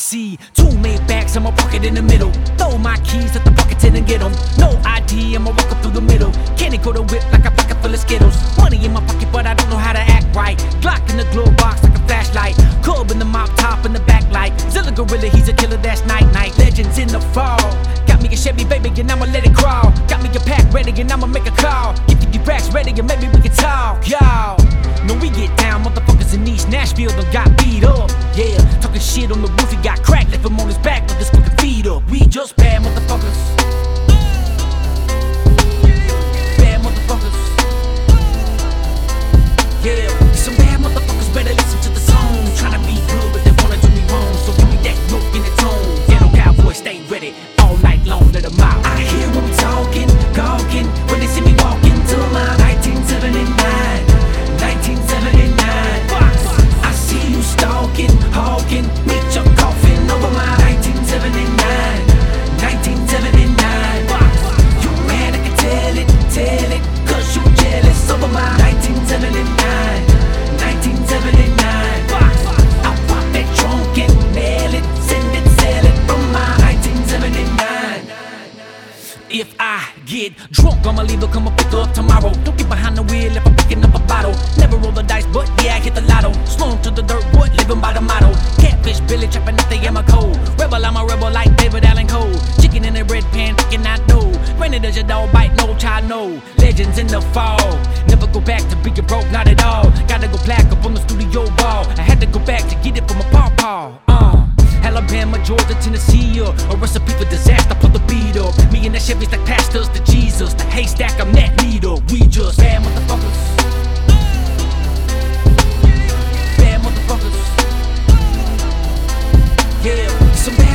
see two Maybachs, I'ma park it in the middle. Throw my keys at the parking tent and get them. No ID, I'ma walk up through the middle. Candy go to whip like a pocket full of Skittles. Money in my pocket, but I don't know how to act right. Glock in the glove box like a flashlight. Cub in the mop top in the backlight. Zilla Gorilla, he's a killer, that's night-night. Legends in the fall. Got me a Chevy, baby, and I'ma let it crawl. Got me a pack ready, and I'ma make a call. Get 50 racks ready, and maybe we can talk, y'all. No, we get down, motherfuckers in East Nashville done got beat up. Yeah, talking shit on the roof, he got cracked, left him on his back with his fucking feet up. We just bad motherfuckers. Bad motherfuckers. Yeah, some bad motherfuckers better listen to the song. Tryna be good, but they wanna do me wrong. So give me that note in the tone. Ghetto cowboys, stay ready all night long, let them out. I hear them talking, gawking, when they see me walking to my 1979. 1979. I see you stalking, hawking, meet your coffin over my 1979. 1979. You mad, I can tell it, cause you jealous over my 1979. 1979. I pop that trunk and nail it, send it, sell it from my 1979. If I get drunk, I'ma leave, come and pick her up tomorrow. Don't get behind the wheel if I'm picking up a bottle. Never roll the dice, but yeah, I hit the lotto. Slow 'em to the dirt, but living by the motto. Catfish, Billy, trapping at the Yama Code. Rebel, I'm a rebel like David Allen Cole. Chicken in a red pan, picking out dough. Granted, does your dog bite? No child, no. Legends in the fall. Never go back to being broke, not at all. Gotta go black up on the studio wall. I had to go back to get it from a pawpaw. Alabama, Georgia, Tennessee, a recipe for disaster, put the beat up. Me and that Chevy's like pastors to Jesus. The haystack, I'm that leader. We just bad motherfuckers. Bad motherfuckers. Yeah, some bad